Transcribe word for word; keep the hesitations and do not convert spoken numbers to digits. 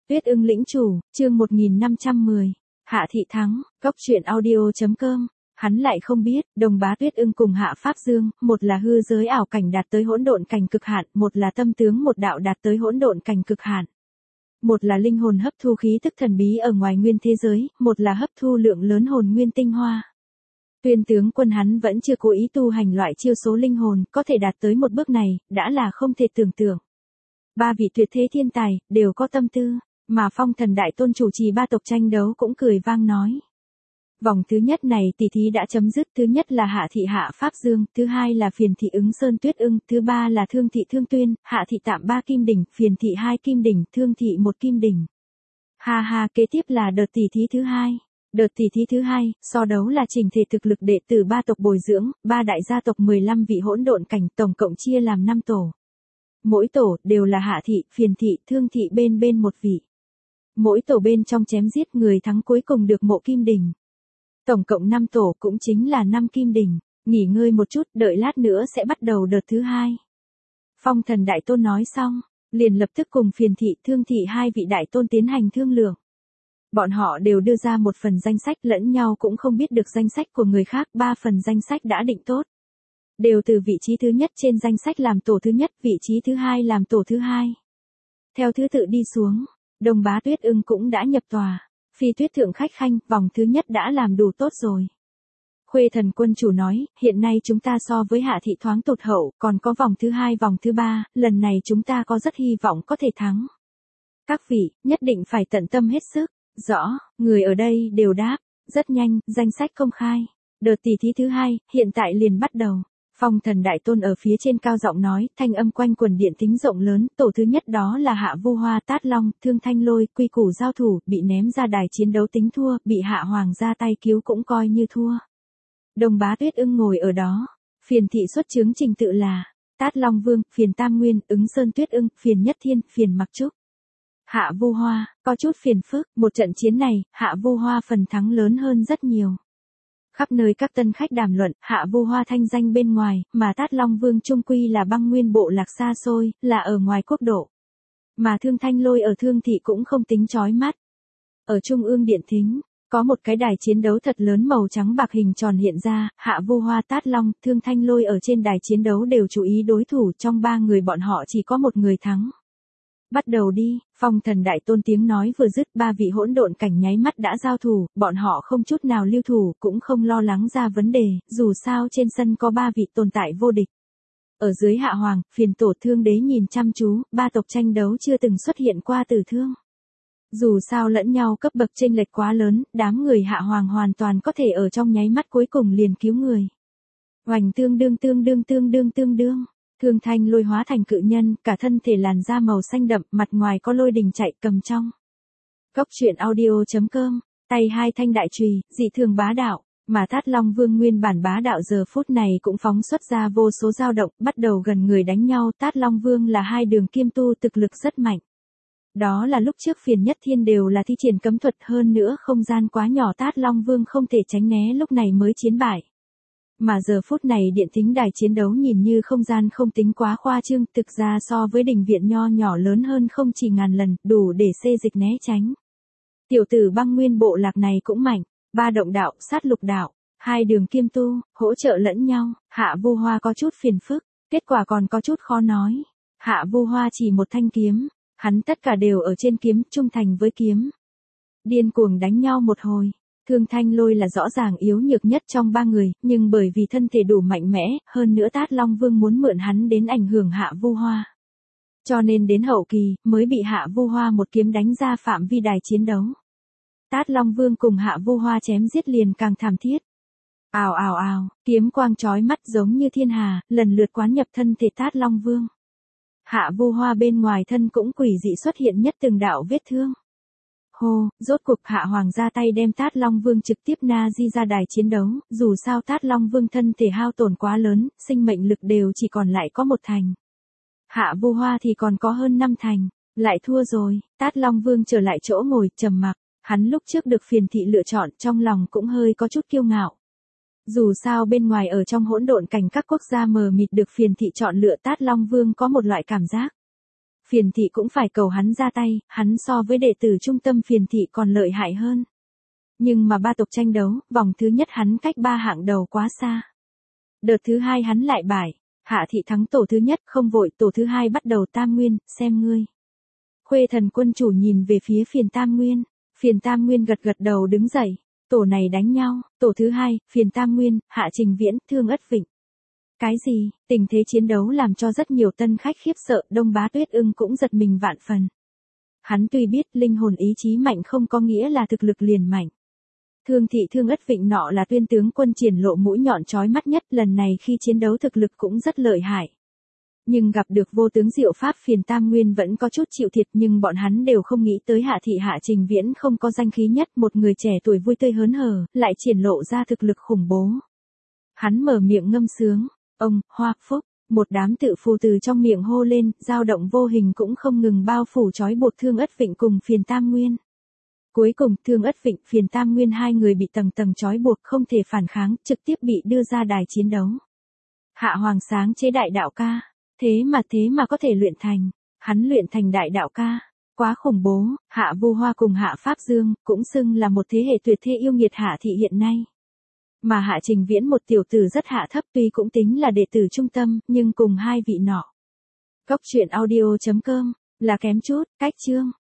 Tuyết ưng lĩnh chủ, chương một nghìn năm trăm mười. Hạ thị thắng, góc truyện audio.com. Hắn lại không biết, Đồng Bá Tuyết ưng cùng Hạ Pháp Dương, một là hư giới ảo cảnh đạt tới hỗn độn cảnh cực hạn, một là tâm tướng một đạo đạt tới hỗn độn cảnh cực hạn. Một là linh hồn hấp thu khí tức thần bí ở ngoài nguyên thế giới, một là hấp thu lượng lớn hồn nguyên tinh hoa. Tuyên tướng quân hắn vẫn chưa cố ý tu hành loại chiêu số linh hồn, có thể đạt tới một bước này, đã là không thể tưởng tượng. Ba vị tuyệt thế thiên tài, đều có tâm tư, mà Phong Thần Đại Tôn chủ trì ba tộc tranh đấu cũng cười vang nói. Vòng thứ nhất này tỷ thí đã chấm dứt, thứ nhất là Hạ thị Hạ Pháp Dương, thứ hai là Phiền thị Ứng Sơn Tuyết ưng, thứ ba là Thương thị Thương Tuyên, Hạ thị tạm ba kim đỉnh, Phiền thị hai kim đỉnh, Thương thị một kim đỉnh. Ha ha, kế tiếp là đợt tỷ thí thứ hai. Đợt tỷ thí thứ hai, so đấu là trình thể thực lực đệ tử ba tộc bồi dưỡng, ba đại gia tộc mười lăm vị hỗn độn cảnh, tổng cộng chia làm năm tổ. Mỗi tổ đều là Hạ thị, Phiền thị, Thương thị bên bên một vị. Mỗi tổ bên trong chém giết, người thắng cuối cùng được mộ kim đỉnh. Tổng cộng năm tổ cũng chính là năm kim đỉnh. Nghỉ ngơi một chút, đợi lát nữa sẽ bắt đầu đợt thứ hai. Phong Thần Đại Tôn nói xong, liền lập tức cùng Phiền thị, Thương thị hai vị đại tôn tiến hành thương lượng. Bọn họ đều đưa ra một phần danh sách, lẫn nhau cũng không biết được danh sách của người khác, ba phần danh sách đã định tốt. Đều từ vị trí thứ nhất trên danh sách làm tổ thứ nhất, vị trí thứ hai làm tổ thứ hai. Theo thứ tự đi xuống, Đồng Bá Tuyết ưng cũng đã nhập tòa. Phi Tuyết thượng khách khanh, vòng thứ nhất đã làm đủ tốt rồi. Khuê Thần quân chủ nói, hiện nay chúng ta so với Hạ thị thoáng tụt hậu, còn có vòng thứ hai vòng thứ ba, lần này chúng ta có rất hy vọng có thể thắng. Các vị, nhất định phải tận tâm hết sức. Rõ, người ở đây đều đáp. Rất nhanh, danh sách công khai. Đợt tỷ thí thứ hai, hiện tại liền bắt đầu. Phong Thần Đại Tôn ở phía trên cao giọng nói, thanh âm quanh quần điện tính rộng lớn, tổ thứ nhất đó là Hạ Vu Hoa, Tát Long, Thương Thanh Lôi, quy củ giao thủ, bị ném ra đài chiến đấu tính thua, bị Hạ Hoàng ra tay cứu cũng coi như thua. Đồng Bá Tuyết ưng ngồi ở đó. Phiền thị xuất chứng trình tự là Tát Long Vương, Phiền Tam Nguyên, Ứng Sơn Tuyết ưng, Phiền Nhất Thiên, Phiền Mặc Trúc. Hạ Vu Hoa, có chút phiền phức, một trận chiến này, Hạ Vu Hoa phần thắng lớn hơn rất nhiều. Khắp nơi các tân khách đàm luận, Hạ Vu Hoa thanh danh bên ngoài, mà Tát Long Vương trung quy là băng nguyên bộ lạc xa xôi, là ở ngoài quốc độ. Mà Thương Thanh Lôi ở Thương thị cũng không tính chói mắt. Ở trung ương điện thính, có một cái đài chiến đấu thật lớn màu trắng bạc hình tròn hiện ra, Hạ Vu Hoa, Tát Long, Thương Thanh Lôi ở trên đài chiến đấu đều chú ý đối thủ, trong ba người bọn họ chỉ có một người thắng. Bắt đầu đi, Phong Thần Đại Tôn tiếng nói vừa dứt, ba vị hỗn độn cảnh nháy mắt đã giao thủ, bọn họ không chút nào lưu thủ, cũng không lo lắng ra vấn đề, dù sao trên sân có ba vị tồn tại vô địch. Ở dưới Hạ Hoàng, Phiền tổ, Thương đế nhìn chăm chú, ba tộc tranh đấu chưa từng xuất hiện qua tử thương. Dù sao lẫn nhau cấp bậc chênh lệch quá lớn, đám người Hạ Hoàng hoàn toàn có thể ở trong nháy mắt cuối cùng liền cứu người. Oành tương đương tương đương tương đương tương đương. Thương Thanh Lôi hóa thành cự nhân, cả thân thể làn da màu xanh đậm, mặt ngoài có lôi đình chạy cầm trong. Góc truyện audio.com, tay hai thanh đại chùy, dị thường bá đạo, mà Tát Long Vương nguyên bản bá đạo giờ phút này cũng phóng xuất ra vô số dao động, bắt đầu gần người đánh nhau. Tát Long Vương là hai đường kim tu, thực lực rất mạnh. Đó là lúc trước Phiền Nhất Thiên đều là thi triển cấm thuật, hơn nữa không gian quá nhỏ, Tát Long Vương không thể tránh né, lúc này mới chiến bại. Mà giờ phút này điện thính đài chiến đấu nhìn như không gian không tính quá khoa trương, thực ra so với đình viện nho nhỏ lớn hơn không chỉ ngàn lần, đủ để xê dịch né tránh. Tiểu tử băng nguyên bộ lạc này cũng mạnh, ba động đạo, sát lục đạo, hai đường kim tu, hỗ trợ lẫn nhau. Hạ Vu Hoa có chút phiền phức, kết quả còn có chút khó nói. Hạ Vu Hoa chỉ một thanh kiếm, hắn tất cả đều ở trên kiếm, trung thành với kiếm. Điên cuồng đánh nhau một hồi. Thương Thanh Lôi là rõ ràng yếu nhược nhất trong ba người, nhưng bởi vì thân thể đủ mạnh mẽ, hơn nữa Tát Long Vương muốn mượn hắn đến ảnh hưởng Hạ Vu Hoa. Cho nên đến hậu kỳ, mới bị Hạ Vu Hoa một kiếm đánh ra phạm vi đài chiến đấu. Tát Long Vương cùng Hạ Vu Hoa chém giết liền càng thảm thiết. Ào ào ào, kiếm quang chói mắt giống như thiên hà, lần lượt quán nhập thân thể Tát Long Vương. Hạ Vu Hoa bên ngoài thân cũng quỷ dị xuất hiện nhất từng đạo vết thương. Hô, rốt cuộc Hạ Hoàng ra tay đem Tát Long Vương trực tiếp na di ra đài chiến đấu, dù sao Tát Long Vương thân thể hao tổn quá lớn, sinh mệnh lực đều chỉ còn lại có một thành. Hạ Vu Hoa thì còn có hơn năm thành, lại thua rồi. Tát Long Vương trở lại chỗ ngồi, trầm mặc, hắn lúc trước được Phiền thị lựa chọn, trong lòng cũng hơi có chút kiêu ngạo. Dù sao bên ngoài ở trong hỗn độn cảnh các quốc gia mờ mịt được Phiền thị chọn lựa, Tát Long Vương có một loại cảm giác. Phiền thị cũng phải cầu hắn ra tay, hắn so với đệ tử trung tâm phiền thị còn lợi hại hơn. Nhưng mà ba tộc tranh đấu, vòng thứ nhất hắn cách ba hạng đầu quá xa. Đợt thứ hai hắn lại bại, Hạ thị thắng tổ thứ nhất, không vội, tổ thứ hai bắt đầu Tam Nguyên, xem ngươi. Khuê Thần quân chủ nhìn về phía phiền Tam Nguyên, phiền Tam Nguyên gật gật đầu đứng dậy, tổ này đánh nhau, tổ thứ hai, phiền Tam Nguyên, Hạ Trình Viễn, Thương Ất Vịnh. Cái gì, tình thế chiến đấu làm cho rất nhiều tân khách khiếp sợ, Đông Bá Tuyết Ưng cũng giật mình vạn phần. Hắn tuy biết linh hồn ý chí mạnh không có nghĩa là thực lực liền mạnh. Thương thị Thương Ất Vịnh nọ là tuyên tướng quân triển lộ mũi nhọn chói mắt nhất, lần này khi chiến đấu thực lực cũng rất lợi hại. Nhưng gặp được vô tướng diệu pháp phiền Tam Nguyên vẫn có chút chịu thiệt, nhưng bọn hắn đều không nghĩ tới Hạ thị Hạ Trình Viễn không có danh khí nhất, một người trẻ tuổi vui tươi hớn hở, lại triển lộ ra thực lực khủng bố. Hắn mở miệng ngâm sướng, ông, hoa, phúc, một đám tự phù từ trong miệng hô lên, dao động vô hình cũng không ngừng bao phủ trói buộc Thương Ất Vịnh cùng phiền Tam Nguyên. Cuối cùng, Thương Ất Vịnh, phiền Tam Nguyên hai người bị tầng tầng trói buộc không thể phản kháng, trực tiếp bị đưa ra đài chiến đấu. Hạ Hoàng sáng chế đại đạo ca, thế mà thế mà có thể luyện thành, hắn luyện thành đại đạo ca, quá khủng bố. Hạ Vu Hoa cùng Hạ Pháp Dương, cũng xưng là một thế hệ tuyệt thế yêu nghiệt Hạ thị hiện nay. Mà Hạ Trình Viễn một tiểu tử rất hạ thấp, tuy cũng tính là đệ tử trung tâm, nhưng cùng hai vị nọ. Cốc truyện audio chấm com, là kém chút, cách chương.